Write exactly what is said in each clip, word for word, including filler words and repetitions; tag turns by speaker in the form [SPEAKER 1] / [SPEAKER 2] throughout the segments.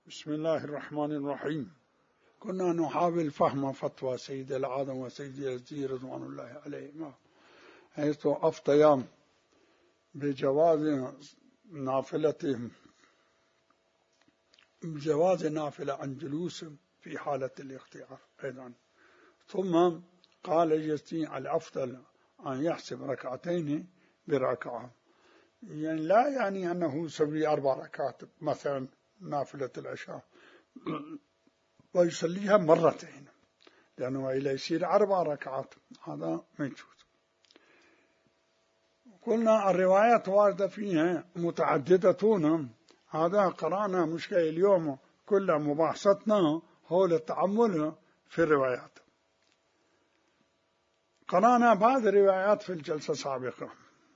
[SPEAKER 1] بسم الله الرحمن الرحيم. كنا نحاول فهم فتوى سيد العالم وسيد يزيد رضوان الله عليهما، حيث أفتيا بجواز نافلة بجواز نافلة عن جلوس في حالة الاختيار أيضا. ثم قال يستطيع الأفضل أن يحسب ركعتين بركعة، يعني لا يعني أنه يسوي أربع ركعات مثلا نافلة العشاء ويصليها مرتين، لأنه إلى يصير أربع ركعات هذا ما يجوز. قلنا الروايات واردة فيها متعددة، هذا قرأنا مشكلة اليوم كل مباحثتنا حول التأمل في الروايات. قرأنا بعض الروايات في الجلسة السابقة،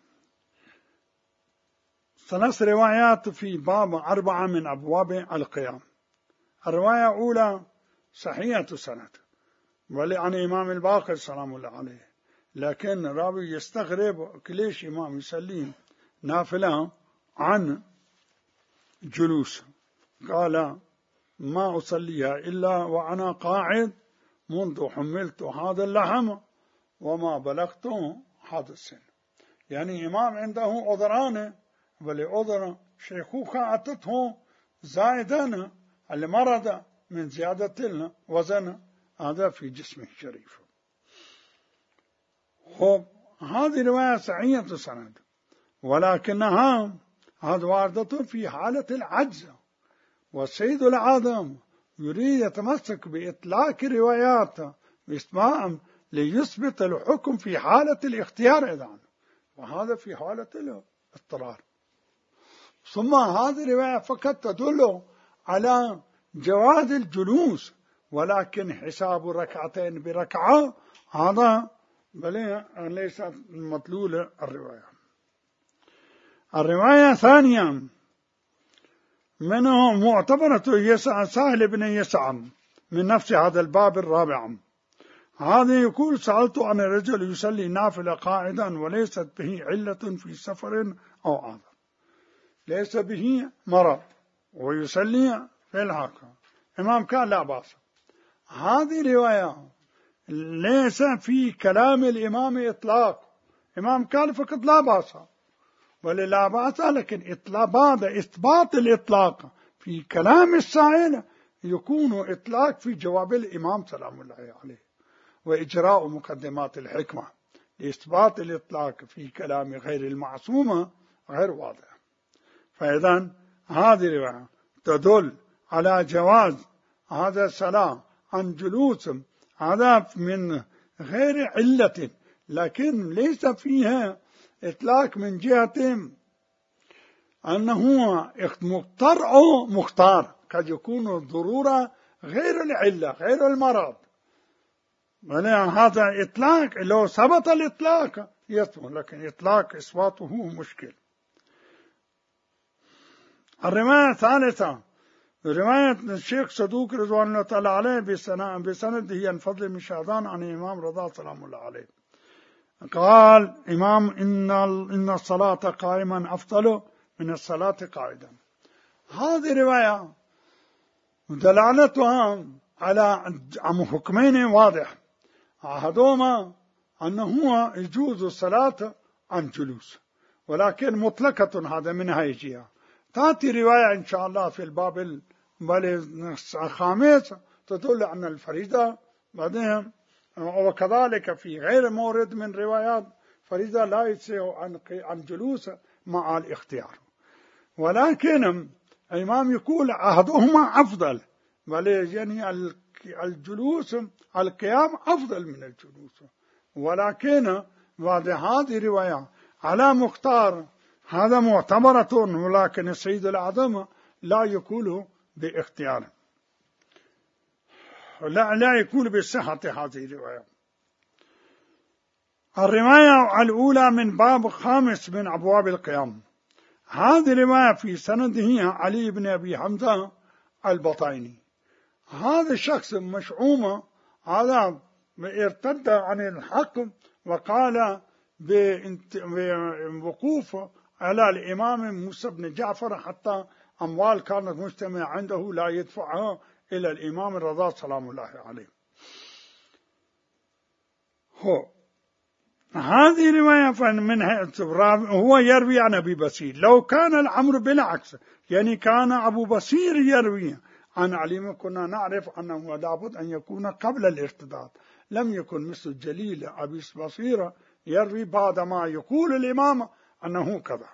[SPEAKER 1] ثلاث روايات في باب أربعة من أبواب القيام. الرواية الأولى صحيحة السند ولعن إمام الباقر سلام الله عليه، لكن راوي يستغرب ليش إمام يسلم نافلة عن جلوس، قال ما أصليها إلا وأنا قاعد منذ حملت هذا اللحم وما بلغت هذا السن. يعني إمام عنده عذران، ولعذر شيخوخة أتته زائدا المرض من زيادة الوزن هذا في جسمه الشريف. خب هذه رواية صحيحة السند، ولكنها هذه واردة في حالة العجز، والسيد العظم يريد يتمسك بإطلاق روايات بإسماء ليثبت الحكم في حالة الاختيار أيضا، وهذا في حالة الاضطرار. ثم هذه الرواية فقط تدل على جواز الجلوس، ولكن حساب ركعتين بركعة هذا بل ليس مطلول الرواية. الرواية الثانية منه معتبرة يسع سهل بن يسع من نفس هذا الباب الرابع. هذا يقول سألت عن الرجل يصلي نافلة قاعدا وليست به علة في سفر أو عذر، ليس به مرض ويصلي في الحق. إمام قال لا بأس. هذه رواية ليس في كلام الإمام إطلاق، إمام قال فقط لا بأس ولا بأس، لكن إطلاق بعد إثبات الإطلاق في كلام السائل يكون إطلاق في جواب الإمام سلام الله عليه، وإجراء مقدمات الحكمة لإثبات الإطلاق في كلام غير المعصومة غير واضح. فإذا هذه الرواية تدل على جواز هذا الصلاة عن جلوس، هذا من غير علة، لكن ليس فيها إطلاق من جهة أنه مضطر أو مختار، قد يكون الضرورة غير العلة غير المرض. هذا إطلاق لو ثبت الإطلاق يثبت، لكن إطلاق إثباته مشكل. الرواية الثالثة رواية الشيخ صدوق رضوان الله تعالى عليه بسند هي الفضل بن شهدان عن الإمام رضا سلام الله عليه قال إمام إن إن الصلاة قائما أفضل من الصلاة قاعدا. هذه رواية دلالتها على حكمين واضح، أحدهما أنه يجوز الصلاة عن جلوس، ولكن مطلقة، هذا من هيجية. تأتي رواية إن شاء الله في الباب الخامس تدل أن الفريضة بعدين، وكذلك في غير مورد من روايات فريضة لا يصح عن جلوس مع الاختيار، ولكن الإمام يقول أحدهما أفضل، بل يعني الجلوس القيام أفضل من الجلوس، ولكن بعد هذه رواية على مختار هذا معتبرة، ولكن السيد الأعظم لا يقول باختيار، لا لا يقول بصحة هذه الرواية. الرواية الأولى من باب خامس من أبواب القيام، هذه الرواية في سنده علي بن أبي حمزة البطيني. هذا الشخص مشؤوم هذا ارتد عن الحق وقال بوقوف على الإمام موسى بن جعفر حتى أموال كانت مجتمعة عنده لا يدفعها إلى الإمام الرضا سلام الله عليه. هو هذه رواية من هو يروي عن أبي بصير. لو كان الأمر بالعكس، يعني كان أبو بصير يروي عن علي، كنا نعرف أنه لابد أن يكون قبل الارتداد، لم يكن مثل الجليل أبي بصير يروي بعدما يقول الإمام أنه كذا.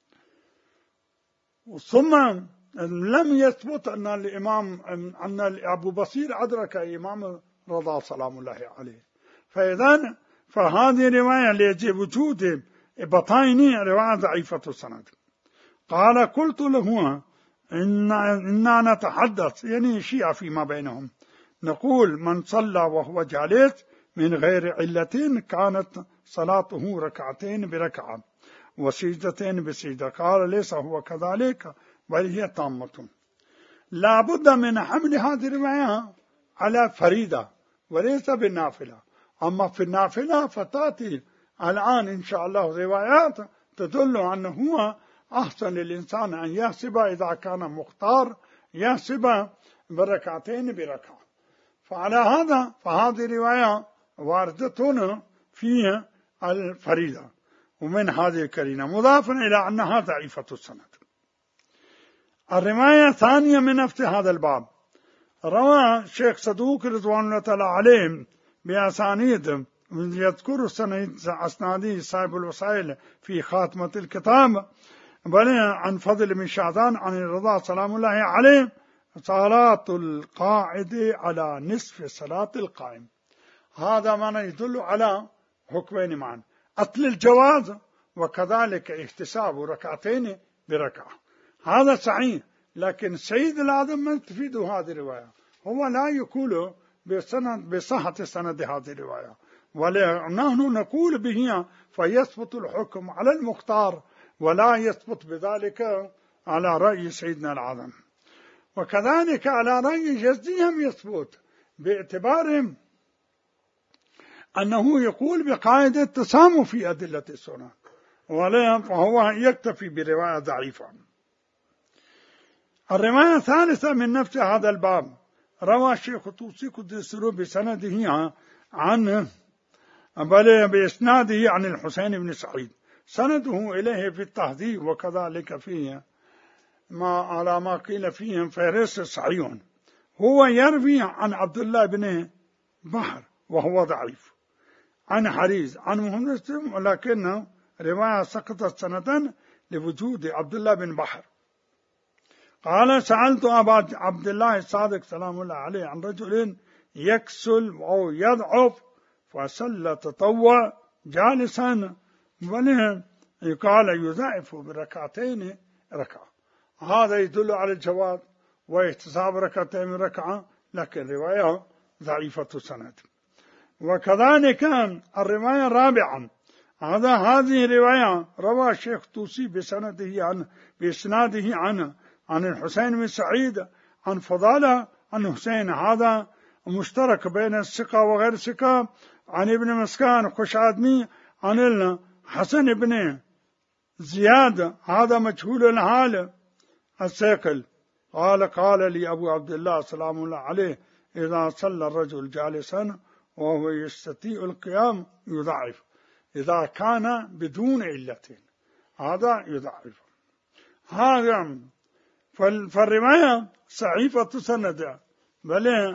[SPEAKER 1] ثم لم يثبت أن الإمام أن أبو بصير أدرك إمام رضا سلام الله عليه. فإذا فهذه رواية لوجود بطايني رواية ضعيفة السند. قال قلت له إن إننا نتحدث، يعني الشيعة فيما بينهم، نقول من صلى وهو جالس من غير علة كانت صلاته ركعتين بركعة وسجدتين بسجدة. قال ليس هو كذلك بل هي تامة. لا بد من حمل هذه الرواية على فريدة وليس بالنافلة. أما في النافلة فتأتي الآن إن شاء الله روايات تدل أنه هو أحسن للإنسان أن يحسب إذا كان مختار يحسب بركعتين بركعة. فعلى هذا فهذه رواية واردة فيها الفريدة ومن هذه الكرينة، مضافا إلى أنها ضعيفة السند. الرواية الثانية من نفس هذا الباب، روى الشيخ صدوق رضوان الله تعالى عليه بأسانيد يذكر السند أسنادي صاحب الوسائل في خاتمة الكتاب، بل عن فضل بن شعبان عن الرضا سلام الله عليه صلاة القاعد على نصف صلاة القائم. هذا ما يدل على حكمين معا، أصل الجواز وكذلك احتساب ركعتين بركعة. هذا صحيح، لكن سيد العالم ما تفيد هذه الرواية، هو لا يقول بسند بصحة سند هذه الرواية، ونحن نقول به فيثبت الحكم على المختار ولا يثبت بذلك على رأي سيدنا العظم. وكذلك على رأي جزيهم يثبت باعتبار أنه يقول بقاعدة التسامح في أدلة السنة، فهو يكتفي برواية ضعيفة. الرواية الثالثة من نفس هذا الباب، روى الشيخ الطوسي قدس سره بسنده عن بل بإسناده عن الحسين بن سعيد، سنده إليه في التهذيب وكذلك فيه ما على ما قيل فيهم فهرس صحيح. هو يروي عن عبد الله بن بحر وهو ضعيف، عن حريز عن محمد، ولكن رواية سقطت سنة لوجود عبد الله بن بحر. قال سألت أبا عبد الله الصادق سلام الله عليه عن رجل يكسل أو يضعف فصلى تطوع جالسا وله قال يضعف بركعتين ركعة. هذا يدل على الجواز واحتساب ركعتين ركعة، لكن رواية ضعيفة السند. وكذلك الرواية الرابعة، هذا هذه رواية روى الشيخ طوسي بسنده عن بإسناده عن عن الحسين بن سعيد عن فضالة عن حسين، هذا مشترك بين الثقة وغير الثقة، عن ابن مسكان خشادمي عن الحسن بن زياد، هذا مجهول الحال الثقل. قال قال لي أبو عبد الله سلام الله عليه إذا صلى الرجل جالسا وهو يستطيع القيام يضعف، إذا كان بدون علة هذا يضعف. هذا فالرواية صحيفة سند بل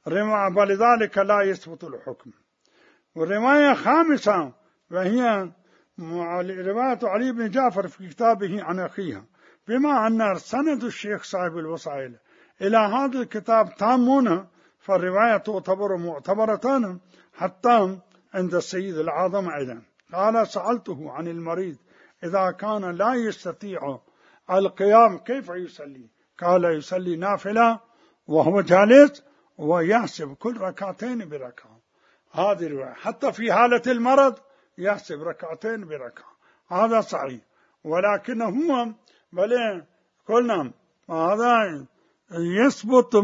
[SPEAKER 1] ذلك لا يثبت الحكم. والرواية خامسة وهي رواية علي بن جعفر في كتابه عن أخيها، بما أن سند الشيخ صاحب الوسائل إلى هذا الكتاب تامون، فالرواية تعتبر معتبرة حتى عند السيد العظم أيضا. قال سألته عن المريض إذا كان لا يستطيع القيام كيف يصلي؟ قال يصلي نافلة وهو جالس ويحسب كل ركعتين بركعة. هذه الرواية حتى في حالة المرض يحسب ركعتين بركعة، هذا صحيح. ولكن هو بل قلنا هذا يثبت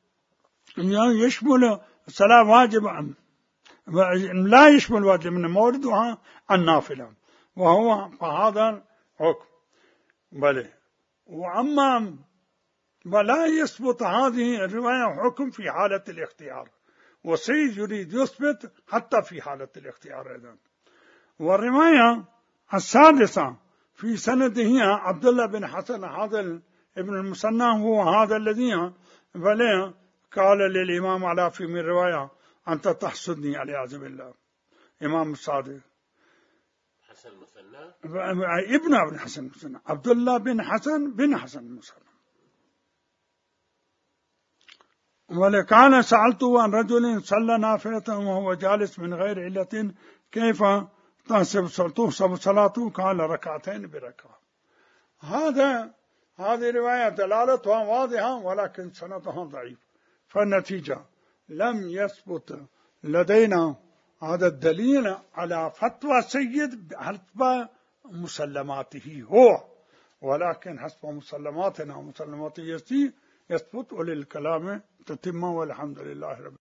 [SPEAKER 1] يشمل الصلاة واجب، لا يشمل واجب من موردها النافلة، وهو فهذا حكم. بل وأما ولا يثبت هذه الرواية حكم في حالة الاختيار، وسيد يريد يثبت حتى في حالة الاختيار أيضا. والرواية السادسة في سنده عبد الله بن حسن هذا ابن المثنى، هو هذا الذي بلى قال للإمام على في من رواية أنت تحسدني والعياذ بالله. إمام الصادق
[SPEAKER 2] حسن المثنى
[SPEAKER 1] ابن ابن حسن المثنى عبد الله بن حسن بن حسن المثنى. ولكان سألته عن رجل صلى نافلة وهو جالس من غير علة كيف تحسب صلاته؟ قال ركعتين بركعة. هذا هذه رواية دلالتها واضحة ولكن سندها ضعيف، فالنتيجة لم يثبت لدينا هذا الدليل على فتوى سيد حسب مسلماته هو، ولكن حسب مسلماتنا ومسلمات يثبت وللكلام تتم، والحمد لله رب